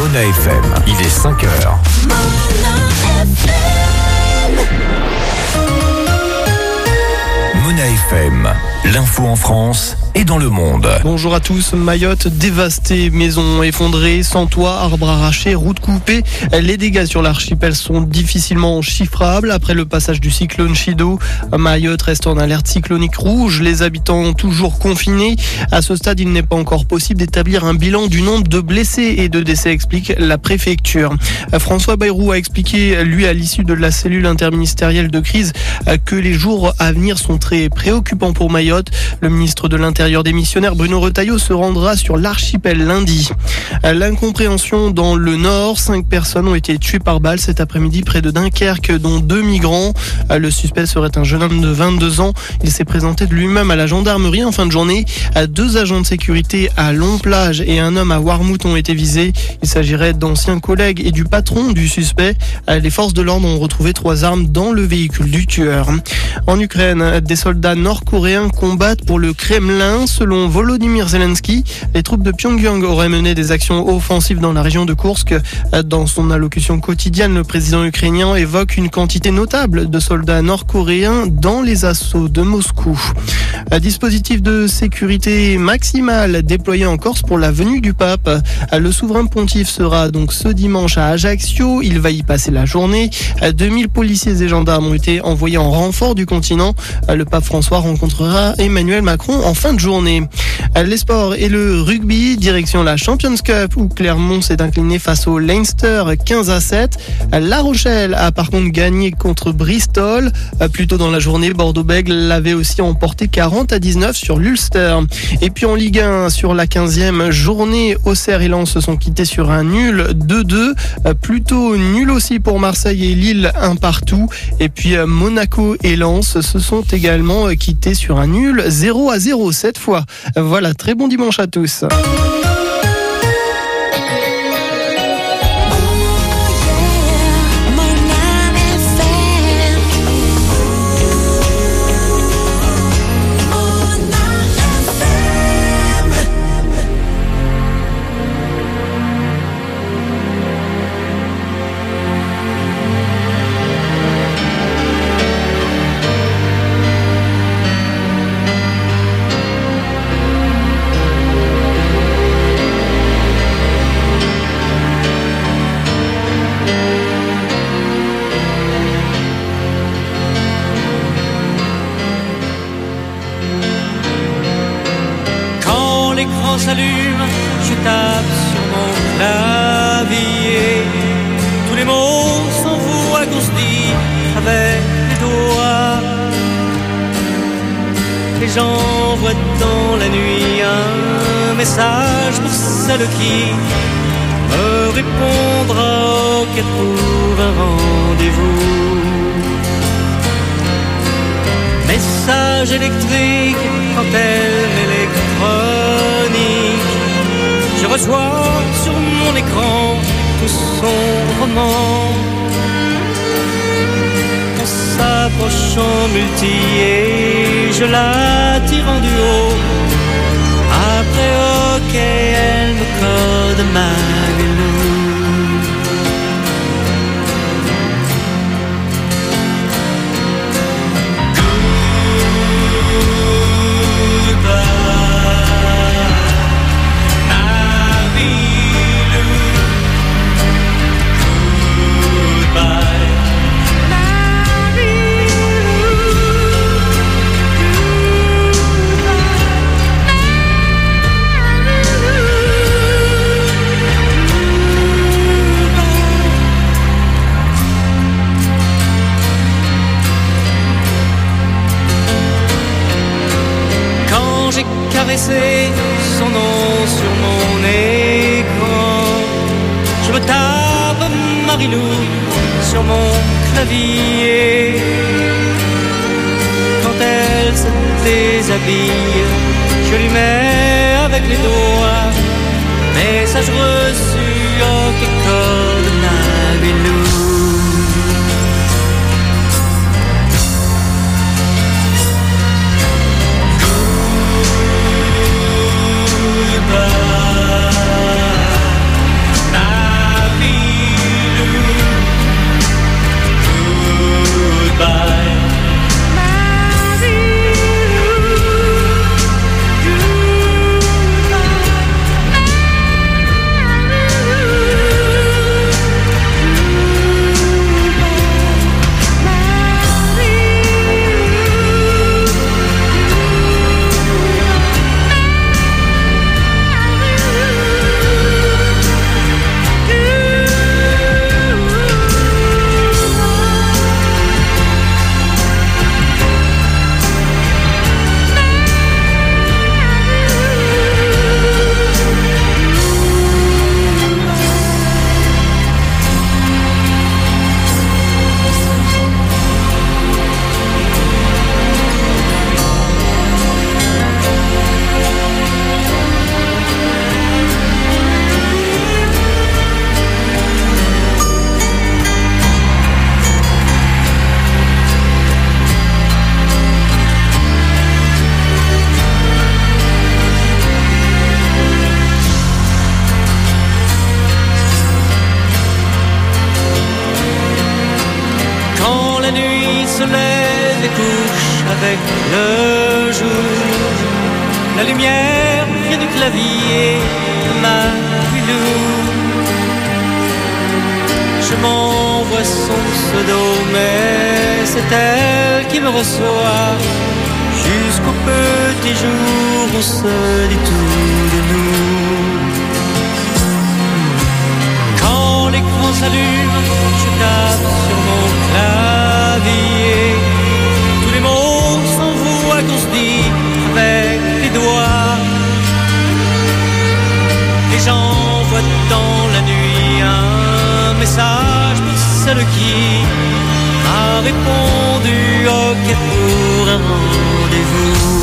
Mona FM. Il est 5h. Mona FM, l'info en France et dans le monde. Bonjour à tous. Mayotte dévastée, maisons effondrées, sans toit, arbres arrachés, routes coupées. Les dégâts sur l'archipel sont difficilement chiffrables. Après le passage du cyclone Chido, Mayotte reste en alerte cyclonique rouge. Les habitants toujours confinés. À ce stade, il n'est pas encore possible d'établir un bilan du nombre de blessés et de décès, explique la préfecture. François Bayrou a expliqué, lui, à l'issue de la cellule interministérielle de crise, que les jours à venir sont très préoccupants pour Mayotte. Le ministre de l'Intérieur démissionnaire Bruno Retailleau se rendra sur l'archipel lundi. L'incompréhension dans le Nord. 5 personnes ont été tuées par balle cet après-midi près de Dunkerque, dont 2 migrants. Le suspect serait un jeune homme de 22 ans. Il s'est présenté de lui-même à la gendarmerie en fin de journée. 2 agents de sécurité à Long-Plage et un homme à Warmouth ont été visés. Il s'agirait d'anciens collègues et du patron du suspect. Les forces de l'ordre ont retrouvé 3 armes dans le véhicule du tueur. En Ukraine, des soldats nord-coréens combattent pour le Kremlin. Selon Volodymyr Zelensky, les troupes de Pyongyang auraient mené des actions offensives dans la région de Koursk. Dans son allocution quotidienne, le président ukrainien évoque une quantité notable de soldats nord-coréens dans les assauts de Moscou. Un dispositif de sécurité maximale déployé en Corse pour la venue du pape. Le souverain pontife sera donc ce dimanche à Ajaccio. Il va y passer la journée. 2000 policiers et gendarmes ont été envoyés en renfort du continent. Le pape François rencontrera Emmanuel Macron en fin de journée. Les sports et le rugby, direction la Champions Cup où Clermont s'est incliné face au Leinster 15-7. La Rochelle a par contre gagné contre Bristol. Plus tôt dans la journée, Bordeaux-Bègles l'avait aussi emporté 40-19 sur l'Ulster. Et puis en Ligue 1, sur la 15e journée, Auxerre et Lens se sont quittés sur un nul 2-2. Plutôt nul aussi pour Marseille et Lille, 1 partout. Et puis Monaco et Lens se sont également quittés sur un nul 0-0 cette fois. Voilà, très bon dimanche à tous. L'écran s'allume, je tape sur mon clavier. Tous les mots s'envoient qu'on se dit avec les doigts. Et j'envoie dans la nuit un message pour celle qui me répondra qu'elle trouve un rendez-vous. Message électrique quand elle m'électronique. Je reçois sur mon écran tout son roman. On s'approche en multi et je la tire en duo. Après ok, elle me code ma vélo. Caresser son nom sur mon écran. Je me tape Marilou sur mon clavier. Quand elle se déshabille, je lui mets avec les doigts message reçu, ok, code Nabilou. Goodbye. se lève et couche avec le jour. La lumière vient du clavier de ma Lilou. Je m'envoie son pseudo, mais c'est elle qui me reçoit. Jusqu'au petit jour, on se dit tout de nous. Quand l'écran s'allume, je tape sur mon clavier. Tous les mots s'envoient qu'on se dit avec les doigts. Et j'envoie dans la nuit un message pour celle qui a répondu OK pour un rendez-vous.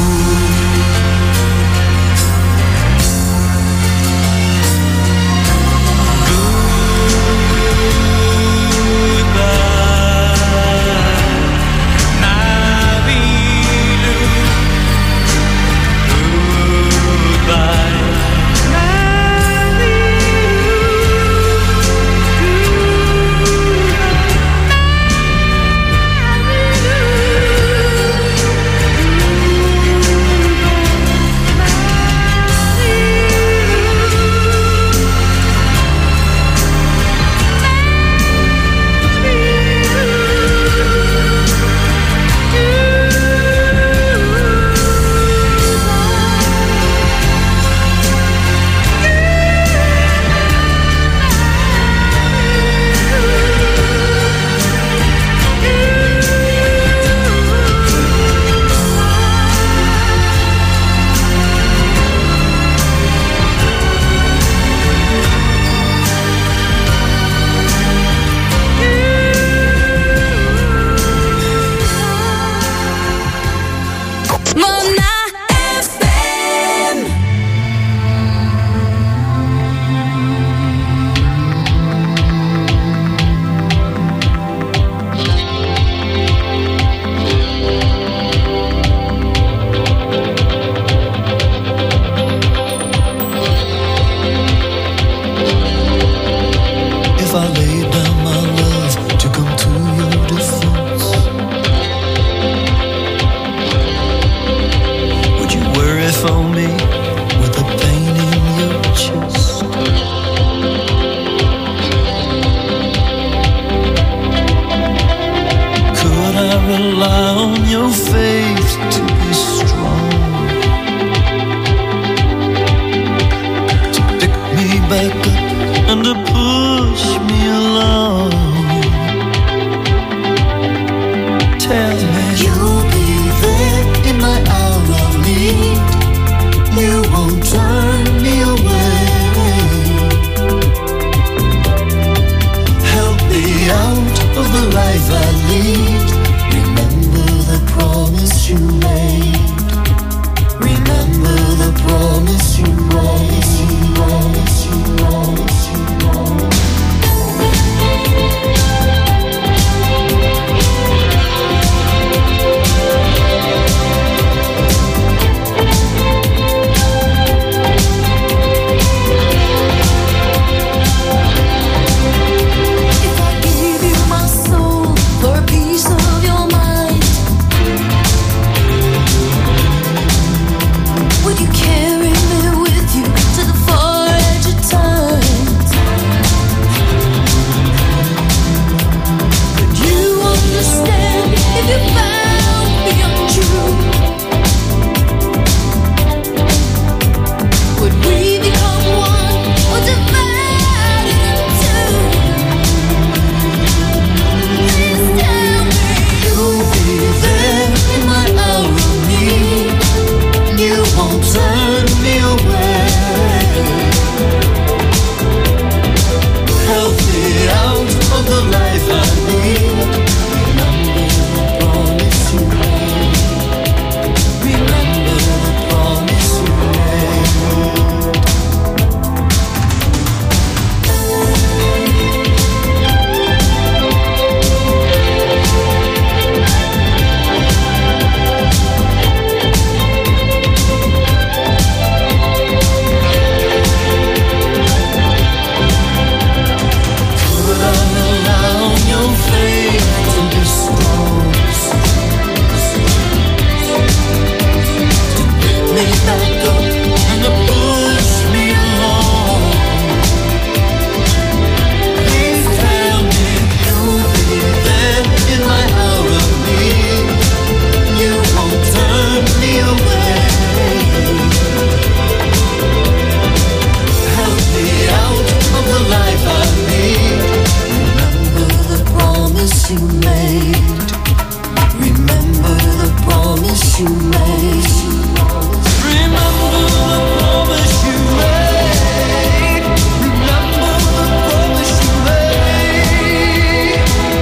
you made. Remember the promise you made. Remember the promise you made.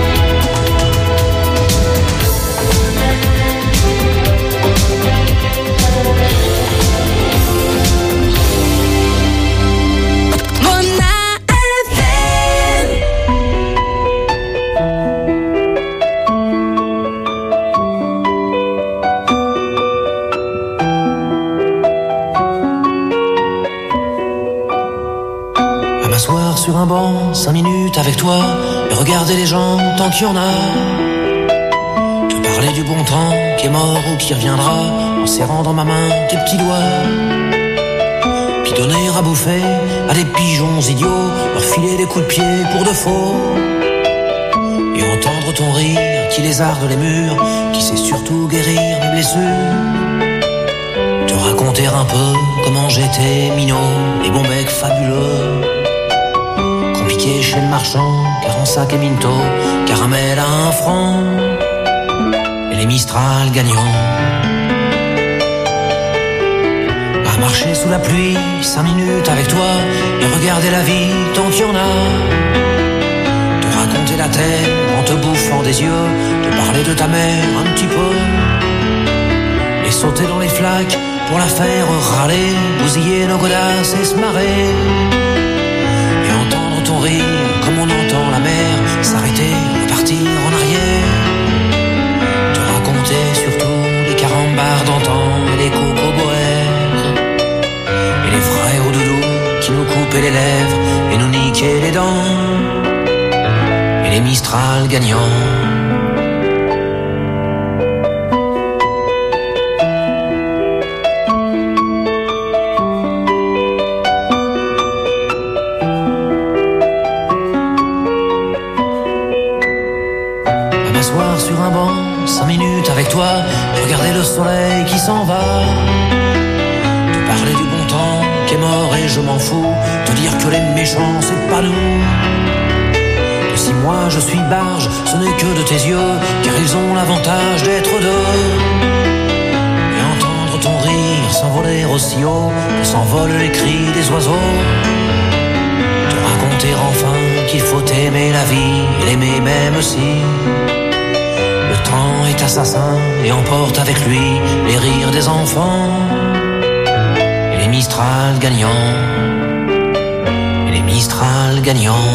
Sur un banc, 5 minutes avec toi, et regarder les gens tant qu'il y en a. Te parler du bon temps qui est mort ou qui reviendra, en serrant dans ma main tes petits doigts. Puis donner à bouffer à des pigeons idiots, leur filer des coups de pied pour de faux. Et entendre ton rire qui lézarde les murs, qui sait surtout guérir mes blessures. Te raconter un peu comment j'étais minot, les bons becs fabuleux. Piqué chez le marchand, car en sac et minto, caramel à 1 franc, et les Mistral gagnants. À marcher sous la pluie, 5 minutes avec toi, et regarder la vie tant qu'il y en a. Te raconter la terre en te bouffant des yeux, te parler de ta mère un petit peu, et sauter dans les flaques pour la faire râler, bousiller nos godasses et se marrer. Ton rire, comme on entend la mer s'arrêter, repartir en arrière. Te raconter surtout les carambars d'antan et les cocoboères, et les frères au doudou qui nous coupaient les lèvres et nous niquaient les dents, et les Mistral gagnants. Sur un banc, 5 minutes avec toi, regarder le soleil qui s'en va. Te parler du bon temps qui est mort et je m'en fous. Te dire que les méchants c'est pas nous. Et si moi je suis barge, ce n'est que de tes yeux, car ils ont l'avantage d'être deux. Et entendre ton rire s'envoler aussi haut que s'envolent les cris des oiseaux. Te raconter enfin qu'il faut aimer la vie et l'aimer même si le temps est assassin et emporte avec lui les rires des enfants, et les Mistral gagnants, et les Mistral gagnants.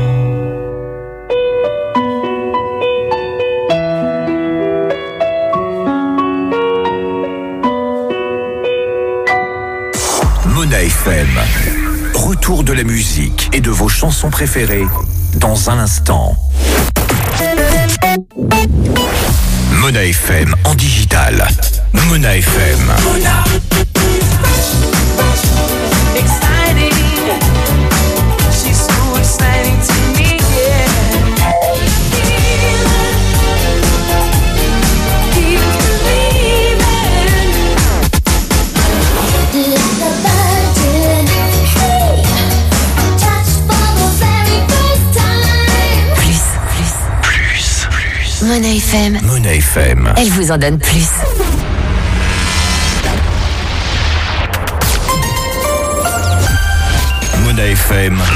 Mona FM. Retour de la musique et de vos chansons préférées dans un instant. Mona FM en digital. Mona FM. Mona. Exciting. She's so exciting to me, yeah. Keep believing. Let the virgin, hey, touch for the very first time. Plus. Mona FM. Mona FM. Elle vous en donne plus. Mona FM. Mona.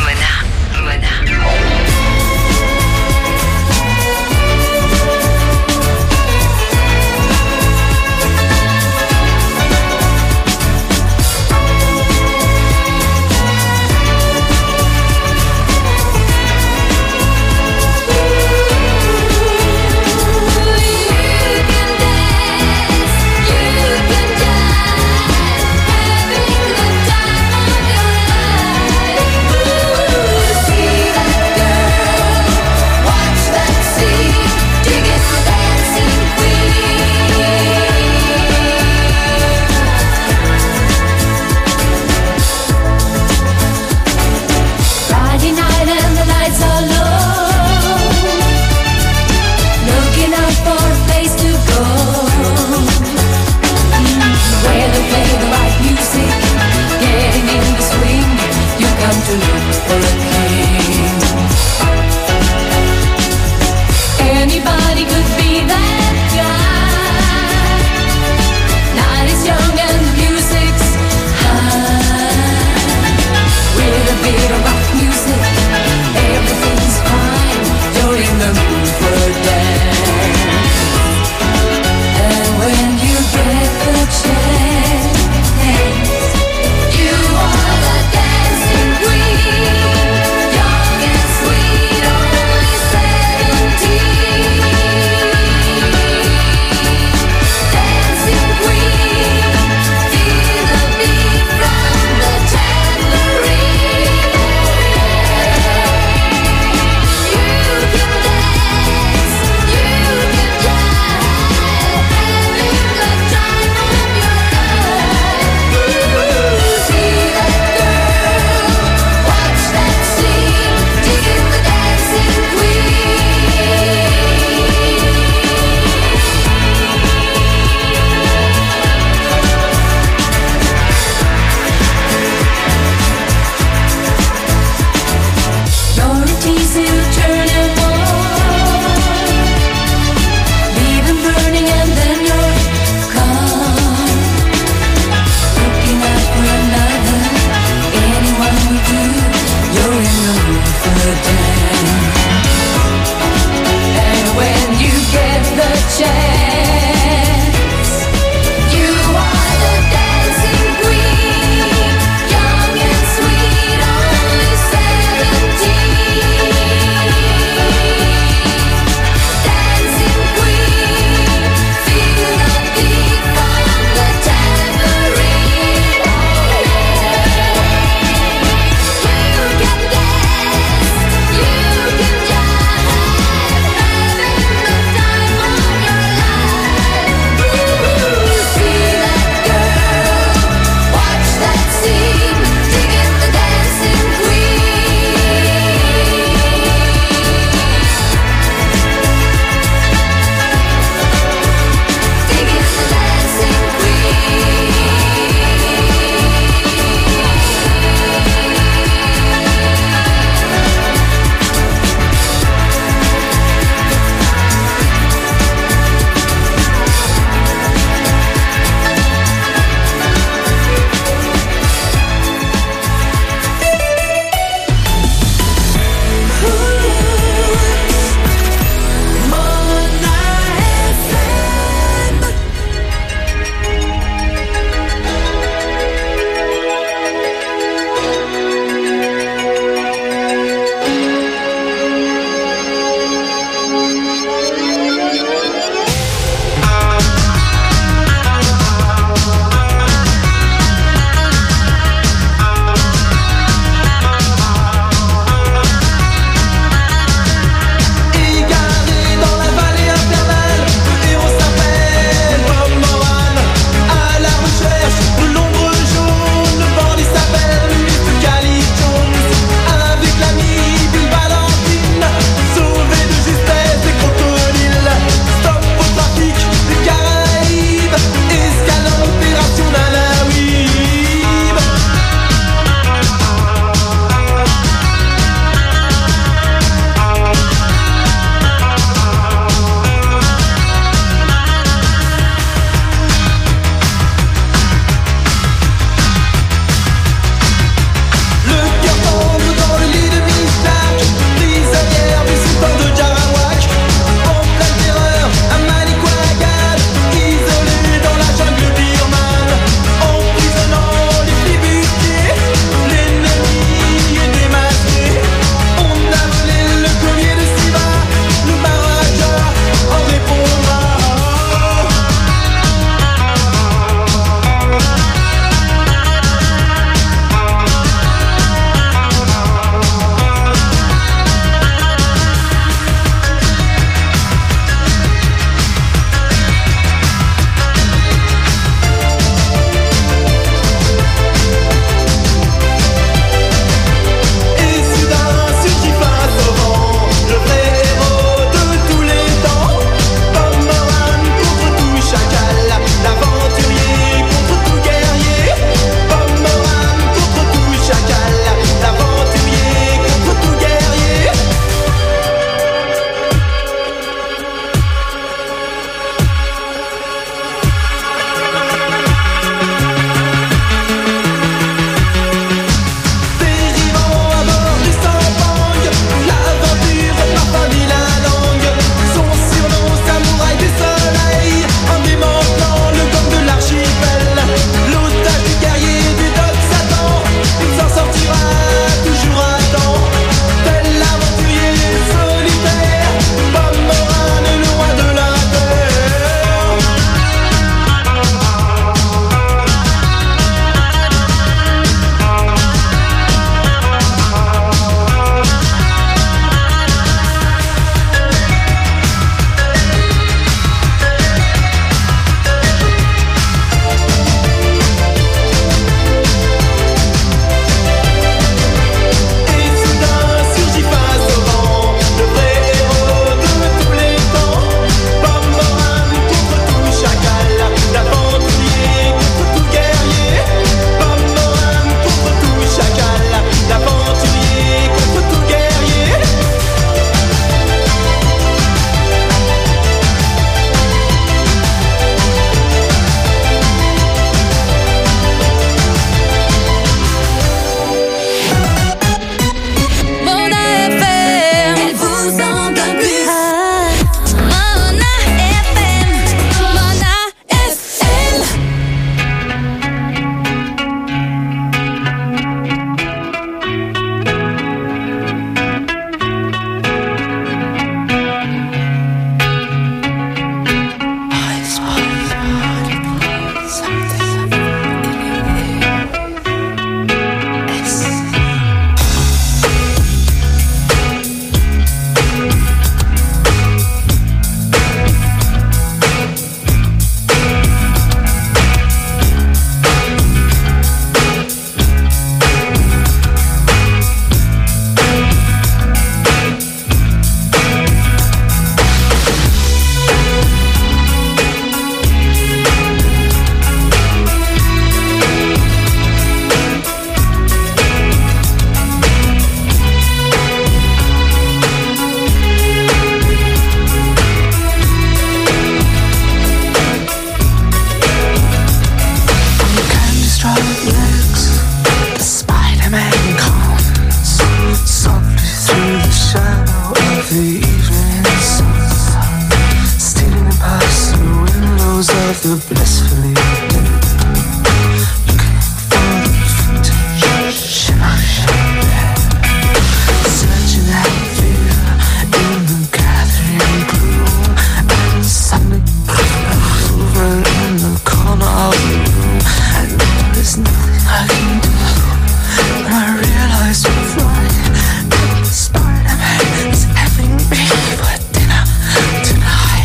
feel blissfully searching that fear in the gathering gloom, and suddenly moving in the corner of the room, and there is nothing I can do. When I realize we're flying, the Spider-Man is having me for dinner tonight.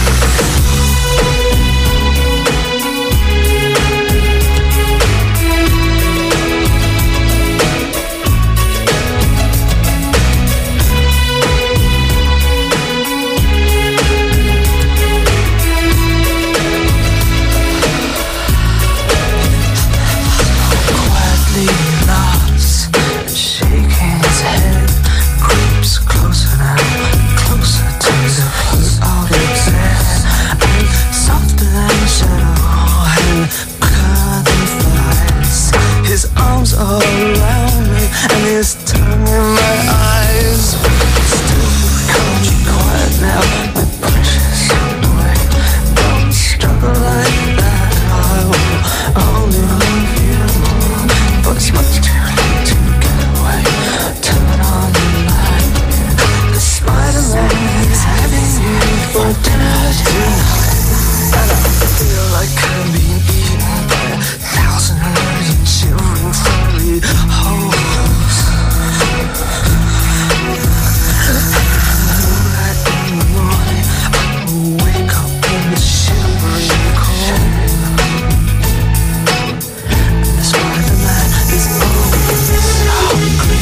Quietly laughs and shaking his head, creeps closer now, closer to the heat of his head, and softer than shadow and quicker than flies. His arms are around me and his tongue in my eyes. Still calm and quiet now, my precious boy. Don't struggle like that, I will only love you more. But it's much too late to get away. Turn on the light. The Spider-Man is having you for dinner tonight. And I feel like I'm being eaten by 1,000 million shivering furry holes. Right in the morning, I will wake up in the shivering cold. And the Spider-Man is always hungry.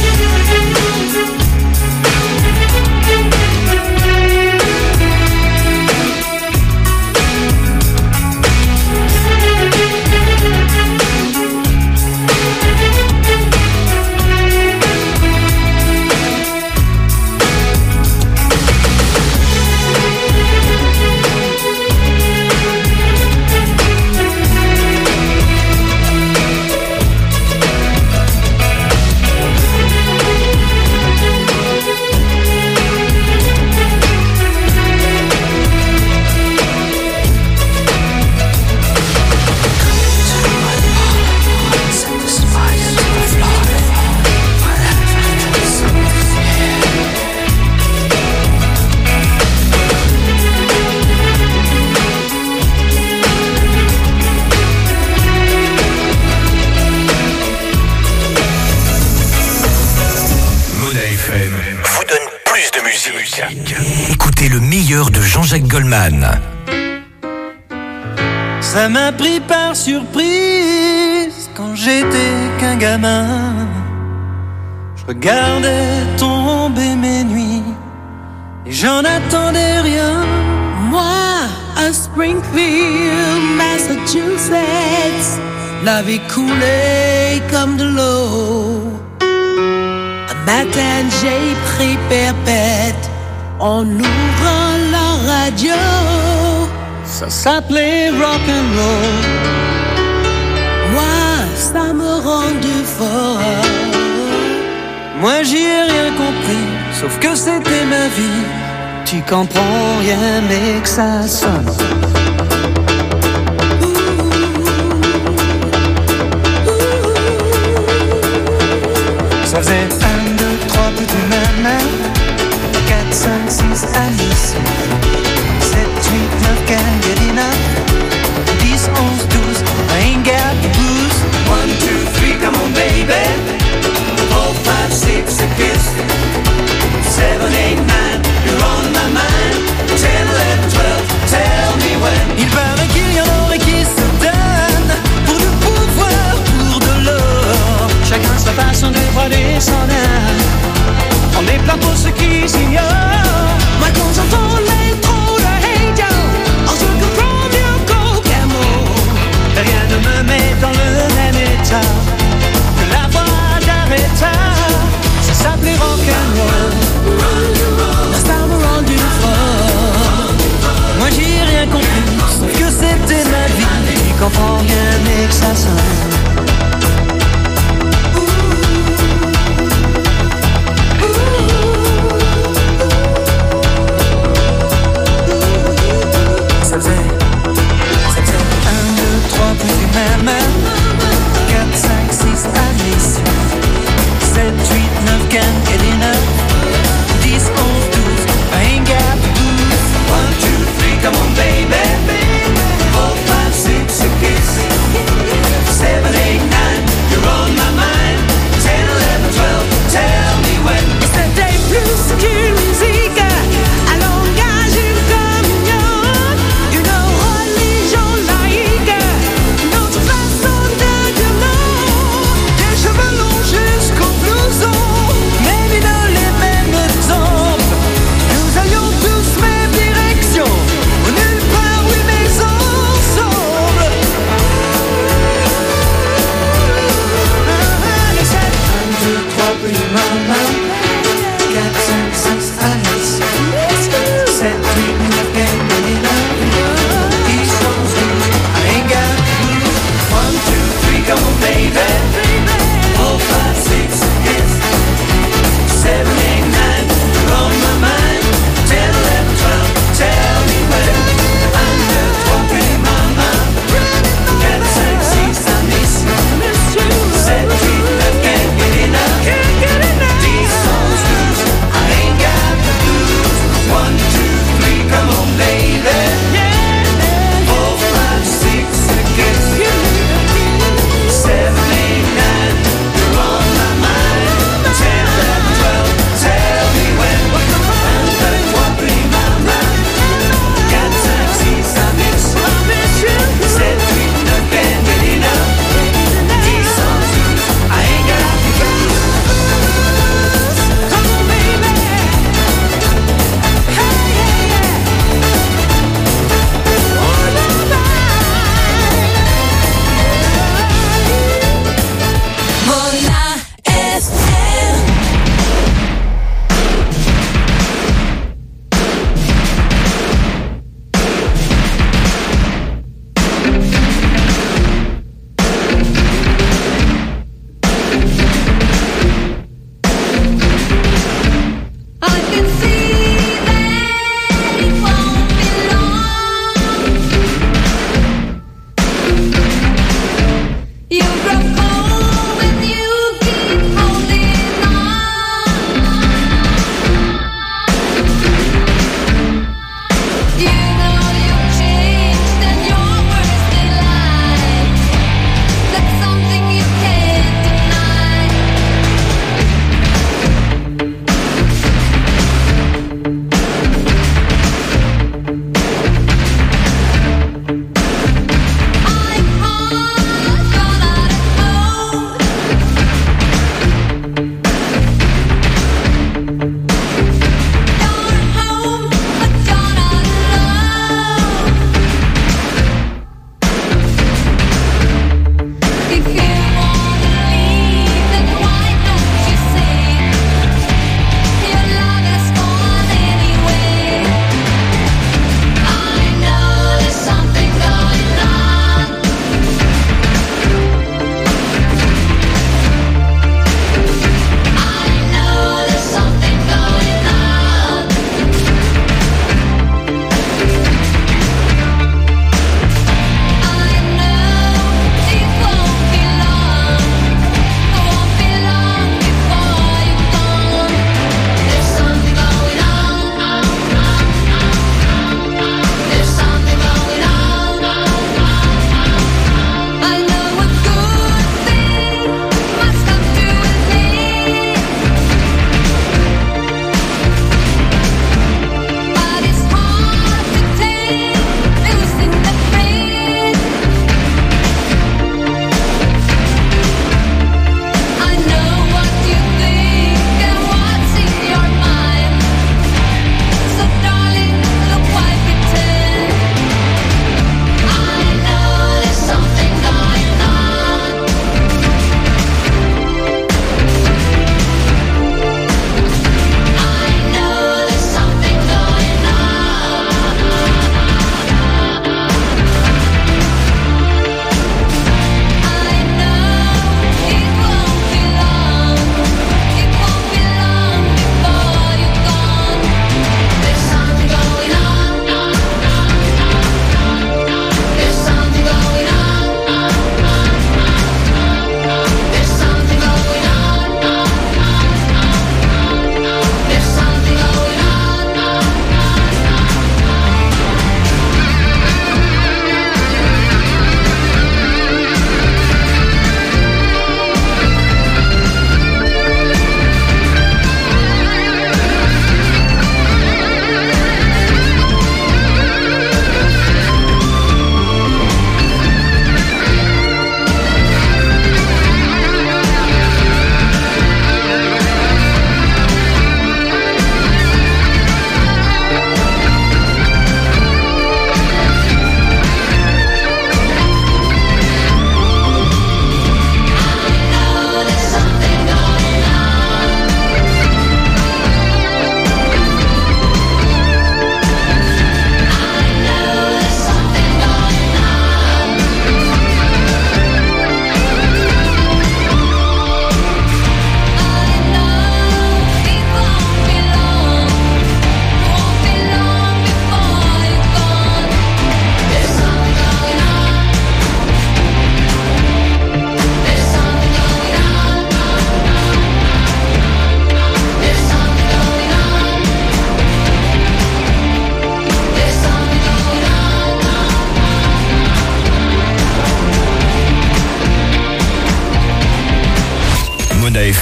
Set the spider to fly. Whatever something here. Mouna FM vous donne plus de musique. Écoutez le meilleur de Jean-Jacques Goldman. Ça m'a pris par surprise quand j'étais qu'un gamin. Je regardais tomber mes nuits et j'en attendais rien. Moi, à Springfield, Massachusetts, la vie coulait comme de l'eau. Un matin, j'ai pris perpète en ouvrant la radio. Ça s'appelait rock'n'roll. Moi, ça me rendait fort. Moi j'y ai rien compris, sauf que c'était ma vie. Tu comprends rien mais que ça sonne. Ça faisait 1, 2, 3 petits nanas, 4, 5, 6 Alice, 7, 8, 9 can't get enough, 10, 11, 12, I ain't got the blues. 1, 2, 3, come on baby, 4, 5, 6, a kiss, 7, 8, 9, you're on my mind, 10, 11, 12, tell me when. Il paraît qu'il y en aurait qui se donnent pour du pouvoir, pour de l'or. Chacun sa façon de voir des son âme. On est plein pour ceux qui s'ignorent. Moi, quand j'entends l'intro de Hey Joe, on se comprend mieux qu'au camo. Rien ne me met dans le même état que la voix d'Aretha. Ça s'appelait rock'n'roll. Ça me rend du fort. Moi j'y ai rien compris, sauf que c'était ma vie. Tu comprends rien mais que ça sonne. Ça faisait 3 petits même 4, 5, 6, Alice 7, 8, 9, Ken, et 9 10, 11, 12, I ain't got the blues 1, 2, 3, come on baby 4, 5, 6, a kiss 7, 8, 9, you're on my mind 10, 11, 12, tell me when C'était plus qu'une musique, un langage, une communion, une religion laïque, une autre façon de dire non. Des cheveux longs jusqu'au blouson, Maybe dans les mêmes temps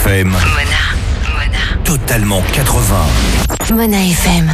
FM. Mona. Totalement 80. Mona FM.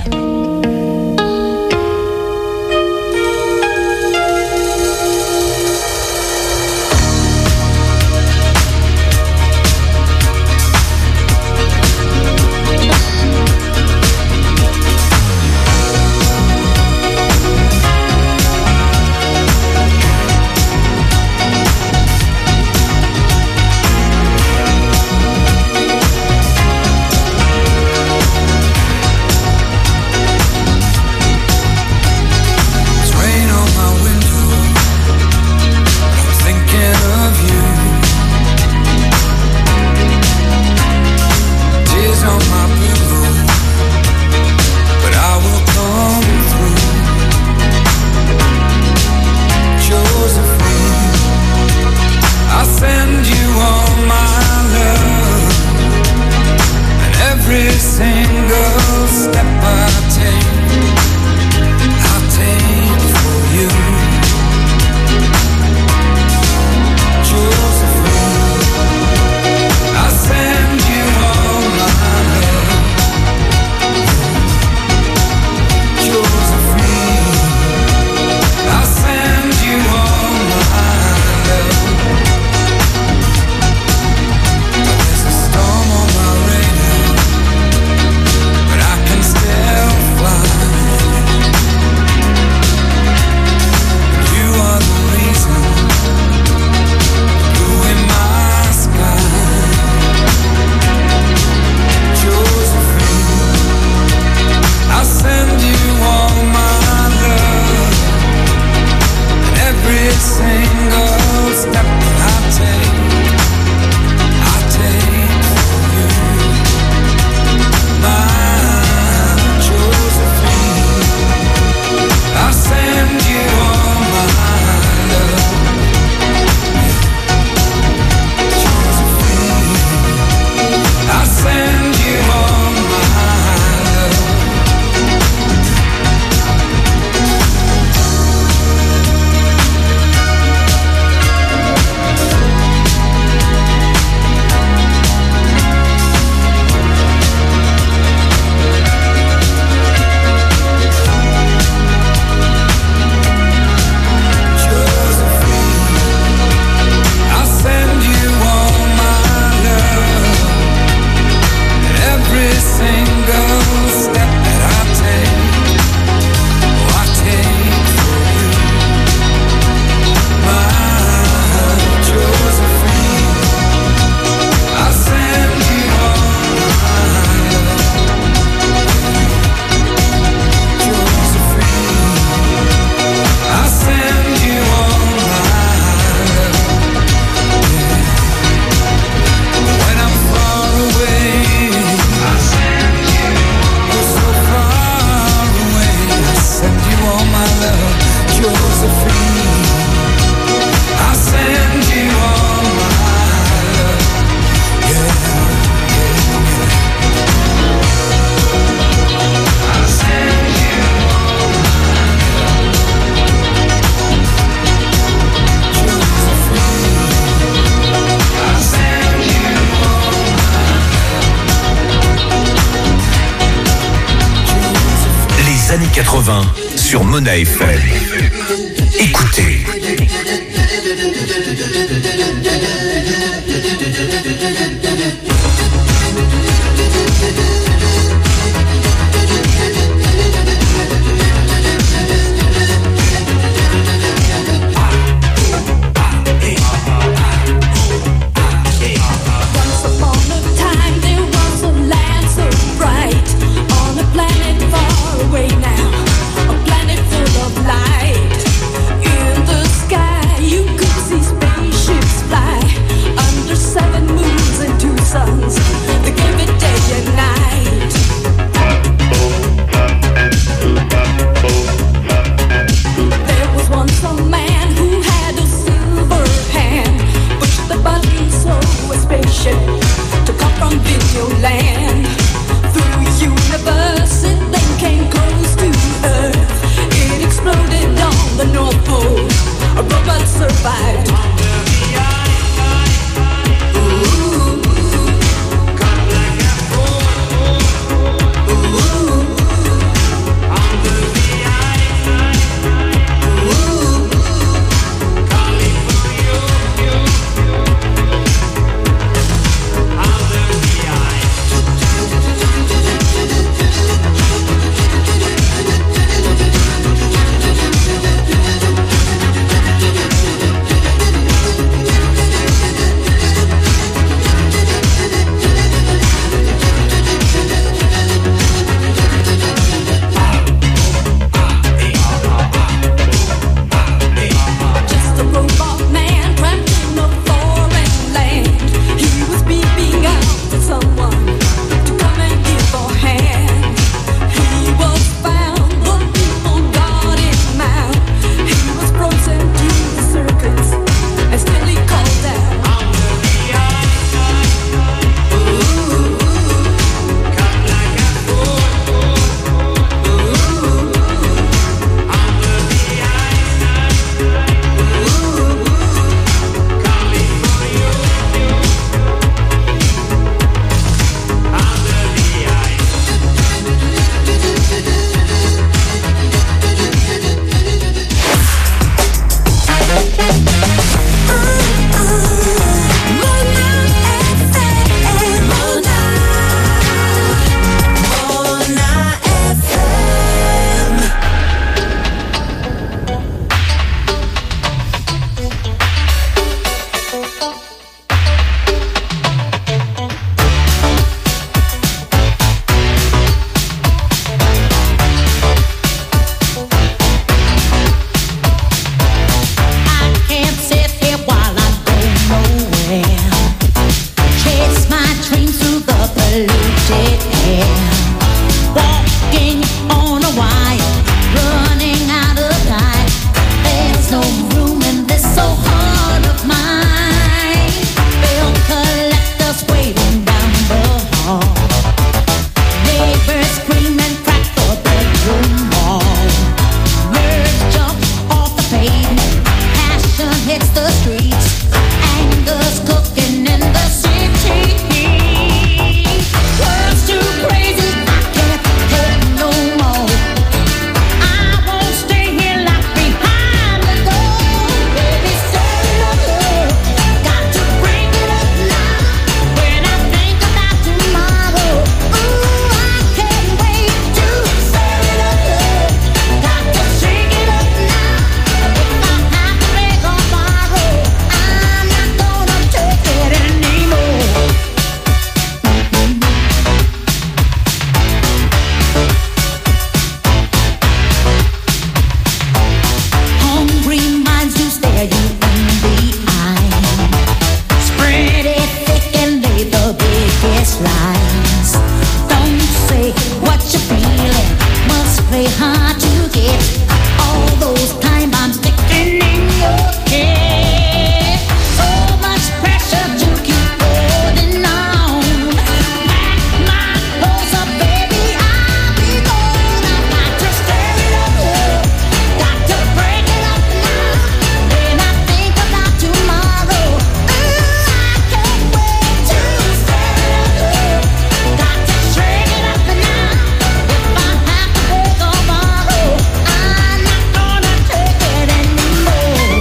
Années 80 sur Mona FM. Écoutez. Away now, a planet full of light. no room in this so heart of mine. Bill collectors waiting down the hall. Neighbors scream and crack for bedroom wall. Nerves jump off the pavement. Passion hits the streets. Anger's cooking in the city. World's too crazy, I can't take no more. I won't stay here locked behind the door. Baby, stir it up, love. Got to break it up now. When I think about tomorrow, ooh, I can't wait to stir it up, love. Got to shake it up now. If I have to beg or borrow, I'm not gonna take it anymore. Hungry minds do stare you in the eye. Spread it thick and lay the biggest lies. Don't say what you're feeling. Must play hard to get. All those time bombs sticking in your head. So much pressure to keep holding on. Pack my clothes up, baby, I'll be gone. I've got to stir it up, love. Got to break it up now. When I think about tomorrow, ooh, I can't wait to stir it up, love. Got to shake it up now. If I have to beg or borrow, I'm not gonna take it anymore.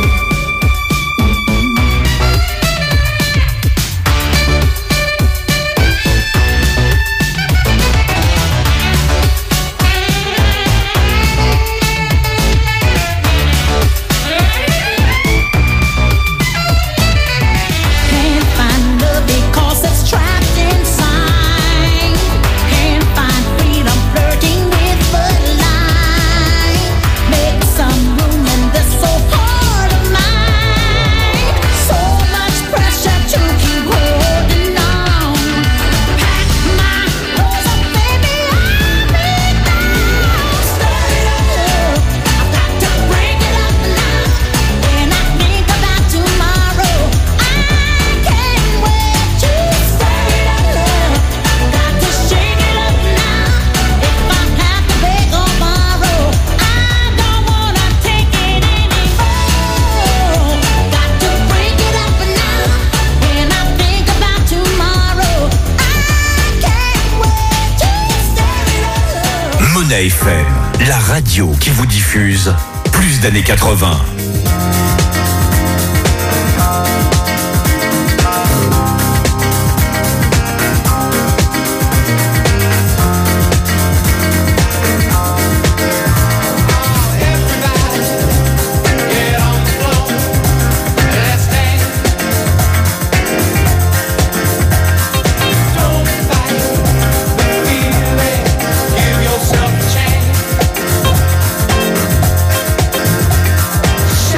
Can't find love because it's trapped inside. Can't find freedom flirting with the lie. Make some room in this so heart of mine. So much pressure to keep holding on. Pack my clothes up, baby, I'll be gone. Stir it up, love. I've got to break it up now. When I think about tomorrow, I can't wait to stir it up, love. Got to shake it up now. If I have to beg or borrow, I don't wanna take it anymore. Got to break it up now. When I think about tomorrow, I can't wait to stir it up, love. Mona FM, la radio qui vous diffuse plus d'années 80. Give yourself a chance.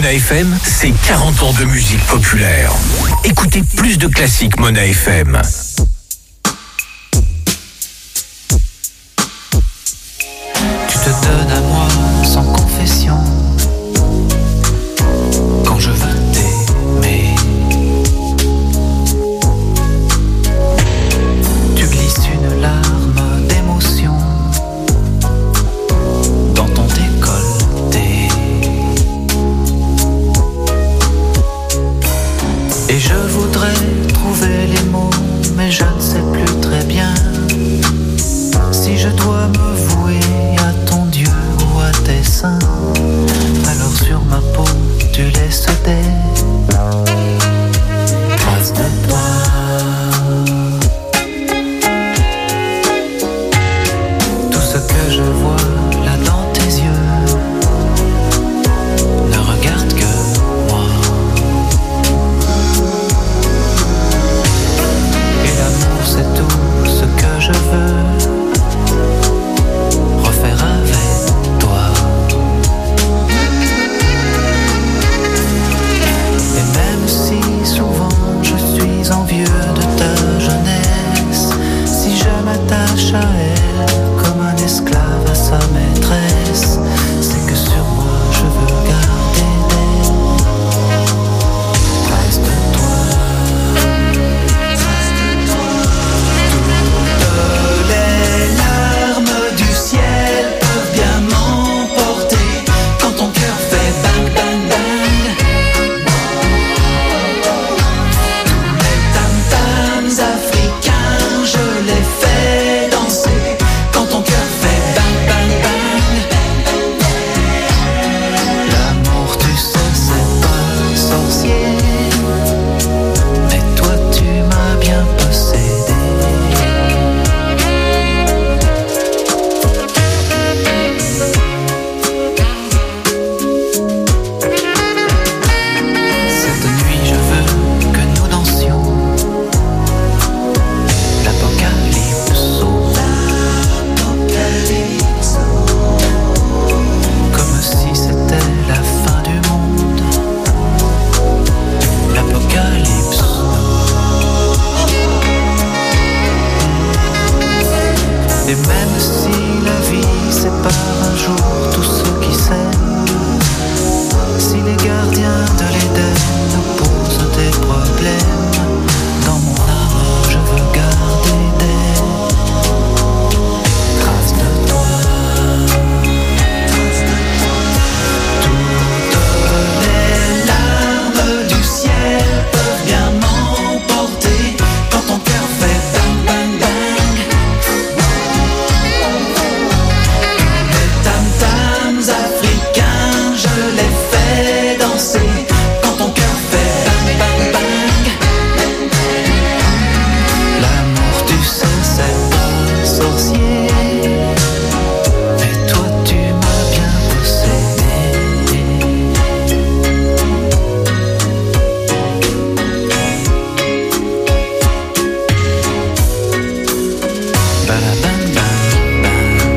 Mona FM, c'est 40 ans de musique populaire. Écoutez plus de classiques Mona FM. Tu te donnes à moi sans confession quand je veux t'aimer. Tu glisses une larme d'émotion dans ton décolleté. Et je voudrais trouver les mots, mais je ne sais plus très bien si je dois me vouer à ton Dieu ou à tes seins. Alors sur ma peau tu laisses des traces de toi. Tout ce que je vois là dans tes yeux ne regarde que moi. Et l'amour c'est tout ce que je veux refaire avec toi. Et même si souvent je suis envieux de ta jeunesse, si je m'attache à elle comme un esclave à sa maîtresse, c'est que sur moi je veux garder des traces de toi. Toutes les larmes du ciel peuvent bien m'emporter quand ton cœur fait bang bang bang. Tous les tam-tams africains, je les fais danser quand ton cœur fait bang bang bang. L'amour, tu sais, c'est pas sorcier, mais toi tu m'as bien possédé. Cette nuit je veux que nous dansions l'apocalypse, comme si c'était la fin du monde. L'apocalypse. Et même si la vie sépare un jour tous ceux qui s'aiment, si les gardiens de l'Éden nous posent des problèmes, dans mon âme je veux garder des traces de toi. Toutes les larmes du ciel peuvent bien m'emporter quand ton cœur fait bang bang bang. Les tam-tams africains, je les fais danser quand ton cœur fait bang bang bang. L'amour, tu sais, c'est pas sorcier, mais toi tu m'as bien possédé. Balabam bam bam.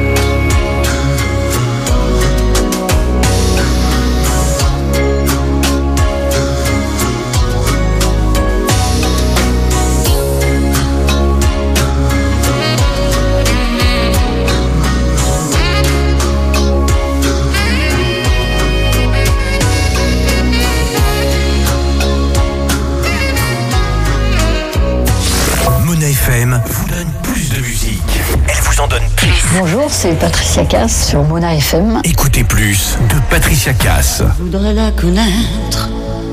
Mona FM vous donne plus de musique. Elle vous en donne plus. Bonjour, c'est Patricia Cass sur Mona FM. Écoutez plus de Patricia Cass. Je voudrais la connaître,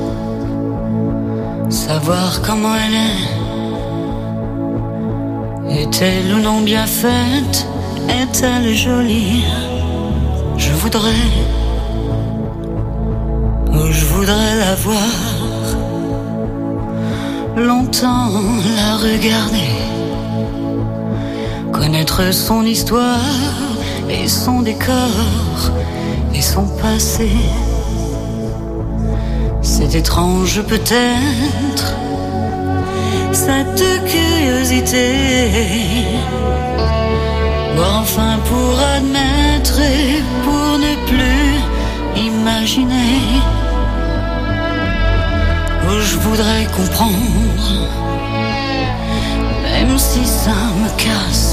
savoir comment elle est. Est-elle ou non bien faite? Est-elle jolie? Je voudrais la voir, longtemps la regarder, connaître son histoire et son décor et son passé. C'est étrange peut-être, cette curiosité, ou enfin pour admettre et pour ne plus imaginer je voudrais comprendre, même si ça me casse,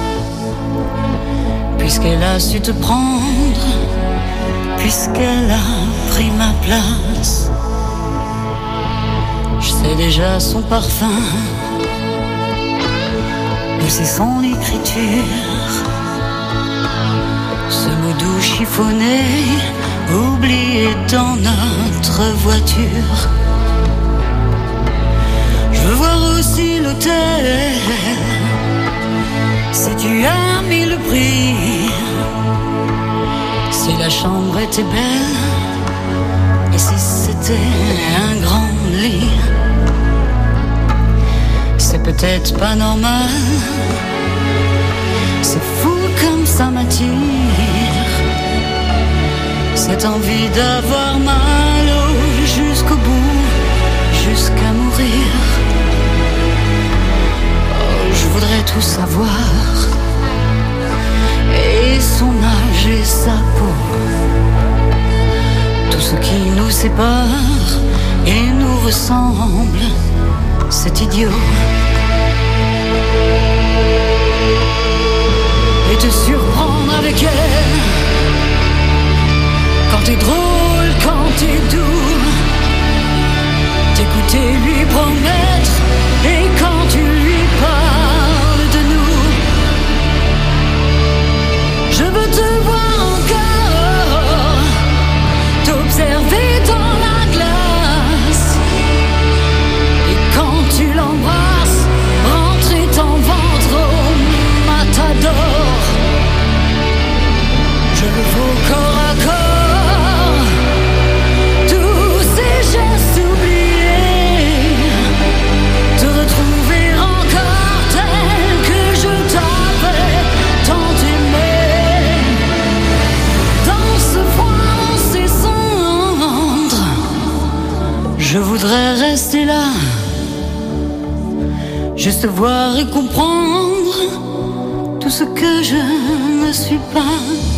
puisqu'elle a su te prendre, puisqu'elle a pris ma place. Je sais déjà son parfum, je sais son écriture, ce mot doux chiffonné, oublié dans notre voiture. Je veux voir aussi l'hôtel, si tu as mis le prix, si la chambre était belle, et si c'était un grand lit. C'est peut-être pas normal, c'est fou comme ça m'attire, cette envie d'avoir mal jusqu'au bout, jusqu'à mourir. Oh, je voudrais tout savoir, et son âge et sa peau, tout ce qui nous sépare et nous ressemble, c'est idiot. Et te surprendre avec elle, quand t'es drôle, quand t'es doux, t'écouter lui promettre, et quand tu lui parles de nous, je veux te voir encore, t'observer dans la glace, et quand tu l'embrasses, rentrer ton ventre au matador. Je veux vos corps à corps, tous ces gestes oubliés, te retrouver encore tel que je t'avais tant aimé. Dans ce froid, dans ces cendres, je voudrais rester là, juste voir et comprendre tout ce que je ne suis pas.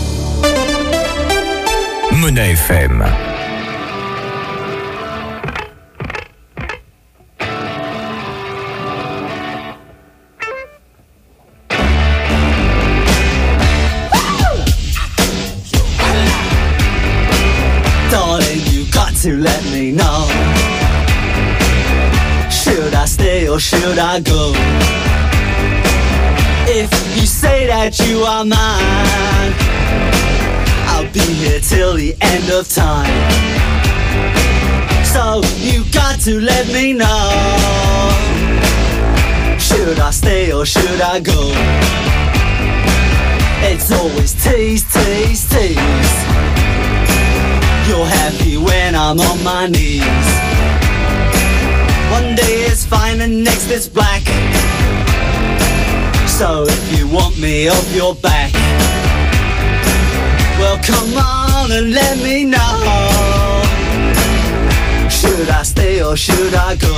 Mona FM. Darling, you got to let me know. Should I stay or should I go? If you say that you are mine, I'll be here till the end of time. So you got to let me know. Should I stay or should I go? It's always tease, tease, tease. You're happy when I'm on my knees. One day it's fine and next it's black. So if you want me off your back, well come on and let me know. Should I stay or should I go?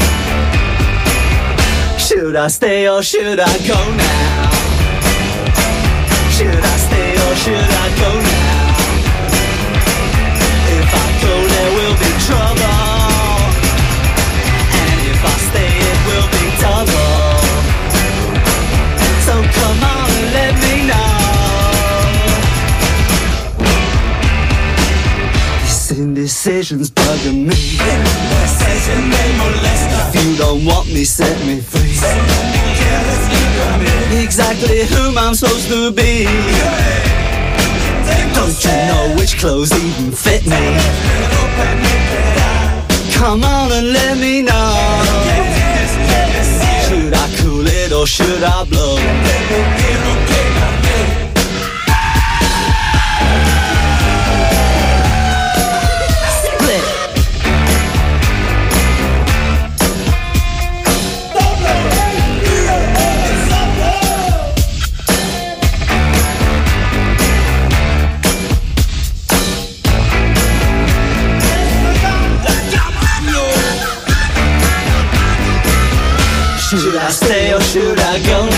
Should I stay or should I go now? Should I stay or should I go now? If I go there will be trouble, and if I stay it will be double. So come on and let me know. This indecision's bugging me. If you don't want me, set me free. Exactly whom I'm supposed to be. Don't you know which clothes even fit me? Come on and let me know. Should I cool it or should I blow? Should I stay or should I go